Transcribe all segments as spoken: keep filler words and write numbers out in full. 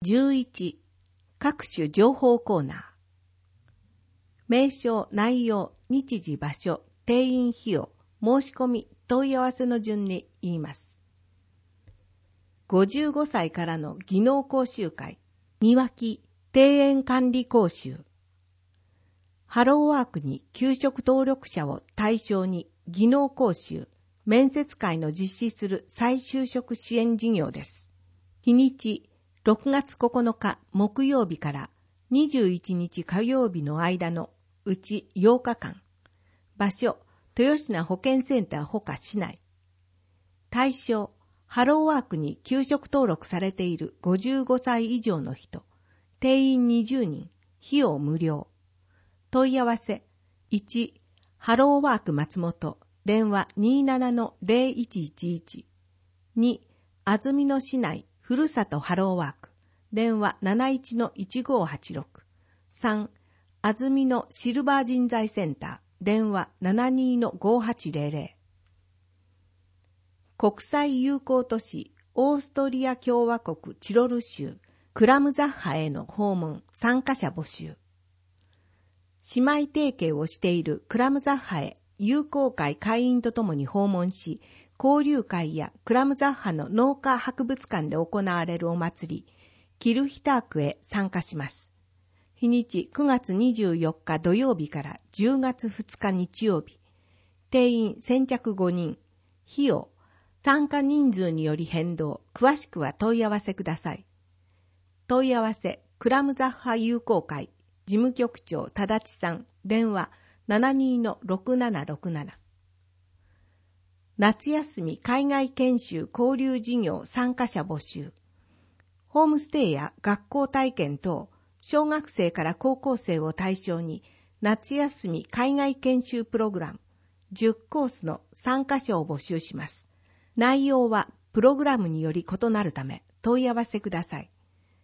じゅういち、各種情報コーナー。名称、内容、日時、場所、定員費用、申し込み、問い合わせの順に言います。ごじゅうごさいからの技能講習会、庭木庭園管理講習。ハローワークに求職登録者を対象に技能講習、面接会の実施する再就職支援事業です。日にち、ろくがつここのか木曜日からにじゅういちにち火曜日の間のうちようかかん。場所、豊品保健センターほか市内。対象、ハローワークに求職登録されているごじゅうごさい以上の人。定員にじゅうにん。費用無料。問い合わせ、いち、ハローワーク松本、電話 にじゅうななのゼロいちいちいち。に、安曇野市内、ふるさとハローワーク、電話 なないちのいちごはちろく。さん、安曇野シルバー人材センター、電話 ななにのごはちぜろぜろ。国際友好都市、オーストリア共和国チロル州、クラムザッハへの訪問、参加者募集。姉妹提携をしているクラムザッハへ友好会会員とともに訪問し、交流会やクラムザッハの農家博物館で行われるお祭り、キルヒタークへ参加します。日にちくがつにじゅうよっか土曜日からじゅうがつふつか日曜日。定員先着ごにん。費用、参加人数により変動。詳しくは問い合わせください。問い合わせ、クラムザッハ友好会、事務局長ただちさん、電話 ななにのろくななろくなな。夏休み海外研修交流事業参加者募集。ホームステイや学校体験等、小学生から高校生を対象に夏休み海外研修プログラムじゅっコースの参加者を募集します。内容はプログラムにより異なるため問い合わせください。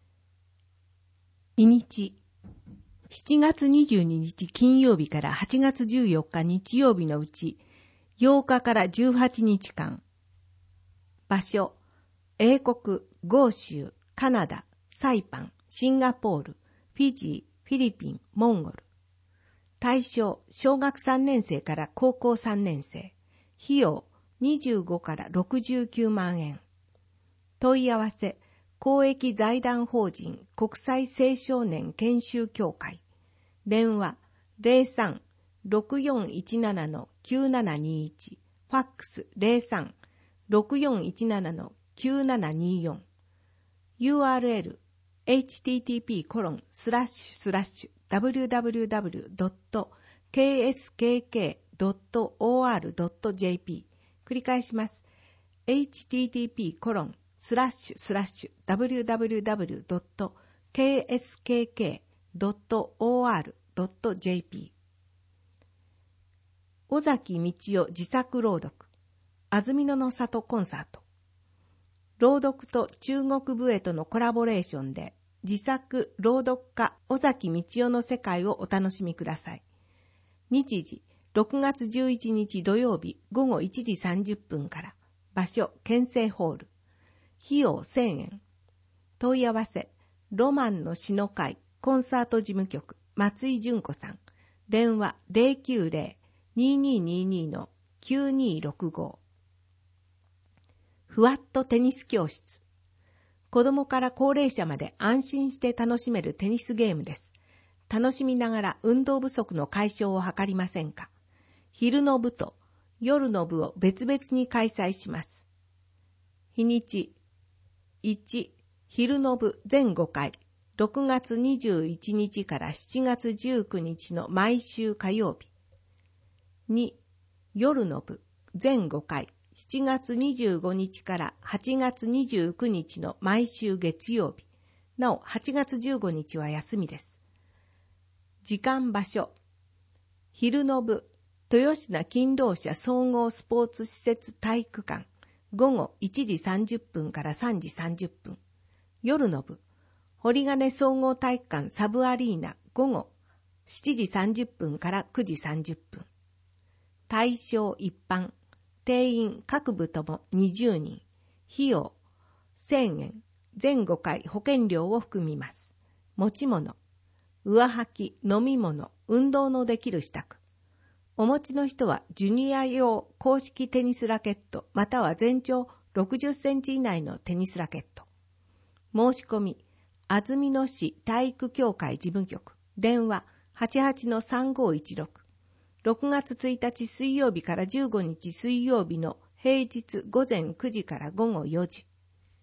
日にち、しちがつにじゅうににち金曜日からはちがつじゅうよっか日曜日のうちようかからじゅうはちにちかん。場所、英国、豪州、カナダ、サイパン、シンガポール、フィジー、フィリピン、モンゴル。対象、小学さんねんせいから高校さんねんせい。費用、にじゅうごからろくじゅうきゅうまんえん。問い合わせ、公益財団法人国際青少年研修協会。電話 ゼロさん ろくよんいちななのきゅうななにいち。ファックス ゼロさん ろくよんいちななのきゅうななによん。ユーアールエル エイチティーティーピーコロンスラッシュスラッシュダブリューダブリューダブリュードットケーエスケーケードットオーアールドットジェーピー。繰り返します。エイチティーティーピーコロンスラッシュスラッシュダブリューダブリューダブリュードットケーエスケーケードットオーアールドットジェーピー。尾崎道夫自作朗読、安曇野の里コンサート。朗読と中国笛とのコラボレーションで自作朗読家尾崎道夫の世界をお楽しみください。日時、ろくがつじゅういちにち土曜日ごごいちじさんじゅっぷんから。場所、県政ホール。費用せんえん。問い合わせ、ロマンの詩の会コンサート事務局松井純子さん。電話 ゼロきゅうゼロ にーにーにーにーのきゅうにーろくご。ふわっとテニス教室。子供から高齢者まで安心して楽しめるテニスゲームです。楽しみながら運動不足の解消を図りませんか。昼の部と夜の部を別々に開催します。日にち、いち、昼の部全ごかい、ろくがつにじゅういちにちからしちがつじゅうくにちの毎週火曜日。に、夜の部全ごかい、しちがつにじゅうごにちからはちがつにじゅうくにちの毎週月曜日。なお、はちがつじゅうごにちは休みです。時間場所。昼の部、豊品勤労者総合スポーツ施設体育館。ごごいちじさんじゅっぷんからさんじさんじゅっぷん。夜の部、堀金総合体育館サブアリーナごごしちじさんじゅっぷんからくじさんじゅっぷん。対象一般。定員各部ともにじゅうにん。費用せんえん。 全ごかい保険料を含みます。持ち物、上履き、飲み物、運動のできる支度。お持ちの人はジュニア用公式テニスラケットまたは全長ろくじゅっセンチ以内のテニスラケット。申し込み、安曇野市体育協会事務局、電話 はちはちのさんごいちろく。ろくがつついたち水曜日からじゅうごにち水曜日の平日午前くじから午後よじ。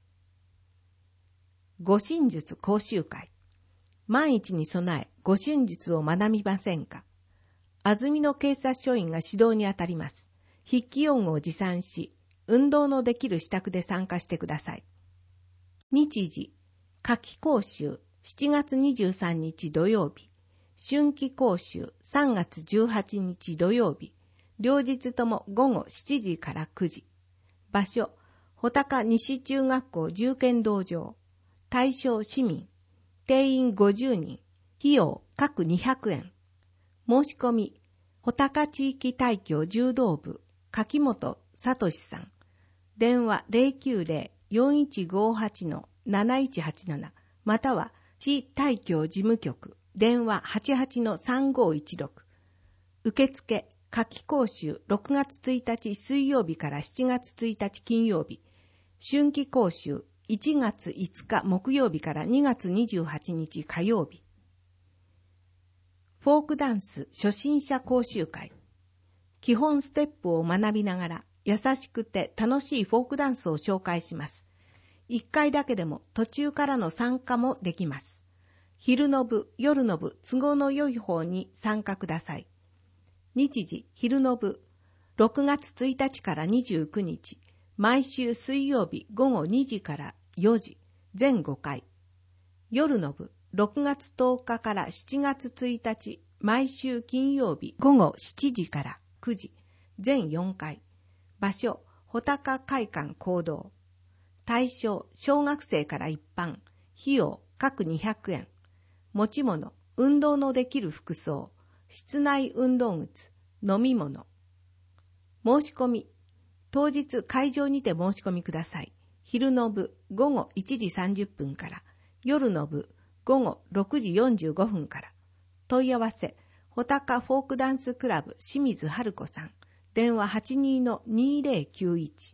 護身術講習会。万一に備え護身術を学びませんか。安曇野警察署員が指導にあたります。筆記用具を持参し、運動のできる支度で参加してください。日時、夏季講習しちがつにじゅうさんにち土曜日、春季講習さんがつじゅうはちにち土曜日、両日ともごごしちじからくじ。場所、穂高西中学校銃剣道場。対象市民。定員ごじゅうにん。費用各にひゃくえん。申し込み、穂高地域体協柔道部、柿本聡さん。電話 ゼロきゅうゼロ よんいちごはち なないちはちなな または市体協事務局、電話 はちはちのさんごいちろく。受付、夏季講習ろくがつついたち水曜日からしちがつついたち金曜日、春季講習いちがついつか木曜日からにがつにじゅうはちにち火曜日。フォークダンス初心者講習会。基本ステップを学びながら優しくて楽しいフォークダンスを紹介します。いっかいだけでも途中からの参加もできます。昼の部、夜の部、都合の良い方に参加ください。日時、昼の部、ろくがつついたちからにじゅうくにち、毎週水曜日ごごにじからよじ、全ごかい。夜の部、ろくがつとおかからしちがつついたち、毎週金曜日ごごしちじからくじ、全よんかい。場所、穂高会館講堂。対象、小学生から一般。費用、各にひゃくえん。持ち物、運動のできる服装。室内運動靴、飲み物。申し込み、当日会場にて申し込みください。昼の部、ごごいちじさんじゅっぷんから。夜の部、ごごろくじよんじゅうごふんから。問い合わせ、穂高フォークダンスクラブ清水春子さん。電話 はちにのにぜろきゅういち。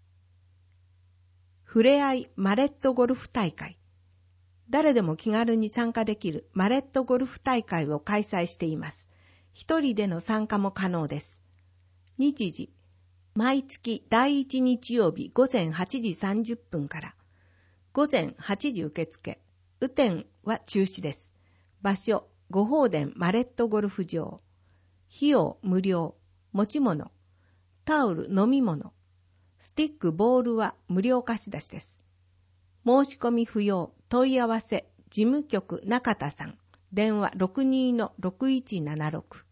ふれあいマレットゴルフ大会。誰でも気軽に参加できるマレットゴルフ大会を開催しています。一人での参加も可能です。日時、毎月だいいち日曜日午前はちじさんじゅっぷんから。午前はちじ受付。雨天は中止です。場所、御法殿マレットゴルフ場。費用無料。持ち物。タオル、飲み物。スティック、ボールは無料貸し出しです。申し込み不要。問い合わせ、事務局中田さん。電話 ろくにのろくいちななろく。